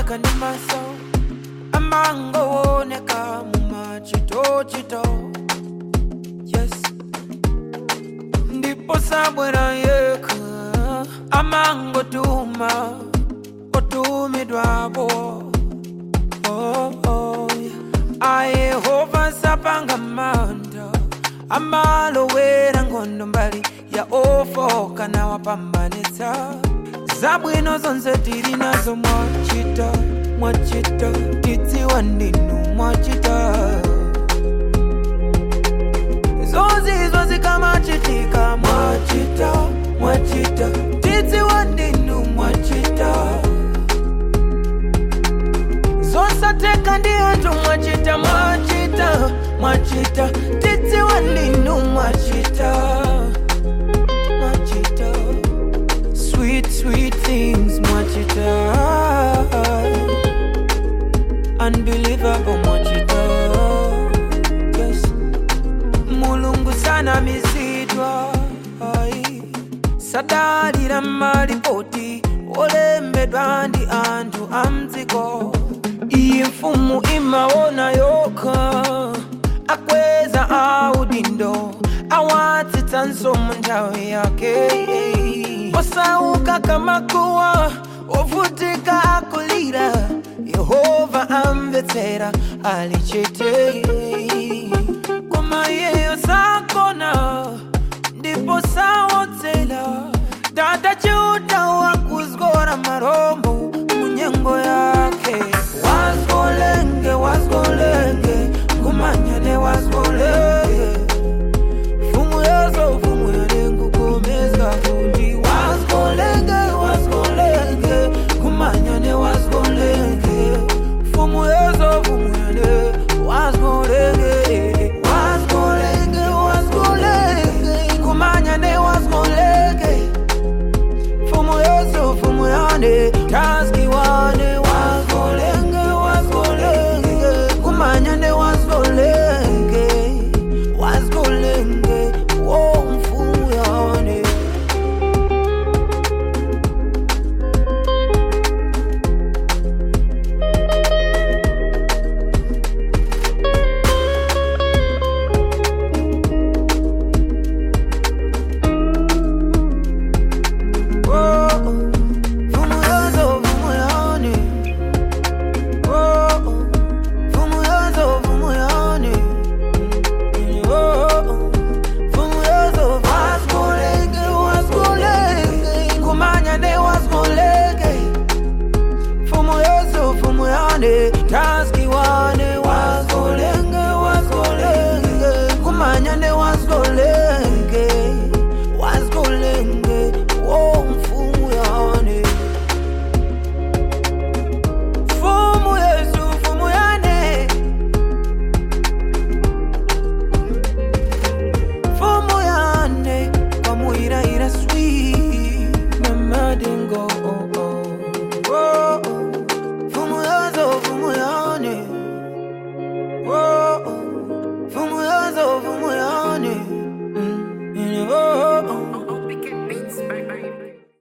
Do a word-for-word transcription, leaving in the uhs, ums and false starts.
Saoneka ni maso amango oneka mumachito chito. Yes. Ndipo sabwera yeka amango tuma otumidwabo. Oh oh aye hova sapanga manda amalo wera ngondo mbali ya ofo kana wapambanitsa. Zabwino zonse tiri nazo mwachita, mwachita, tidziwa ndinu mwachita. Zozizo zikamachitika mwachita, mwachita, tidziwa ndinu mwachita. Zosateka ndi anthu mwachita, mwachita, mwachita, tidziwa ndinu mwachita. Sweet, sweet things, mwachita. Unbelievable, mwachita. Yes. Mulungu sana mizidwa. Sadalira malipoti olembedwa ndi anthu amdziko. Iyi mfumu imaona yoka akweza audindo awatsitsa nsomo nthawi yake. Osauka kama kuwa ovutika akulira Yehova amvetsera alichite. Koma yeyo sakona ndipo sawodzera Dada chu